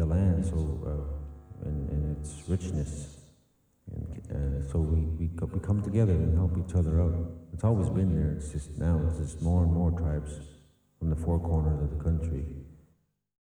the land in its richness. And so we come together and help each other out. It's always been there. It's just now it's just more and more tribes from the four corners of the country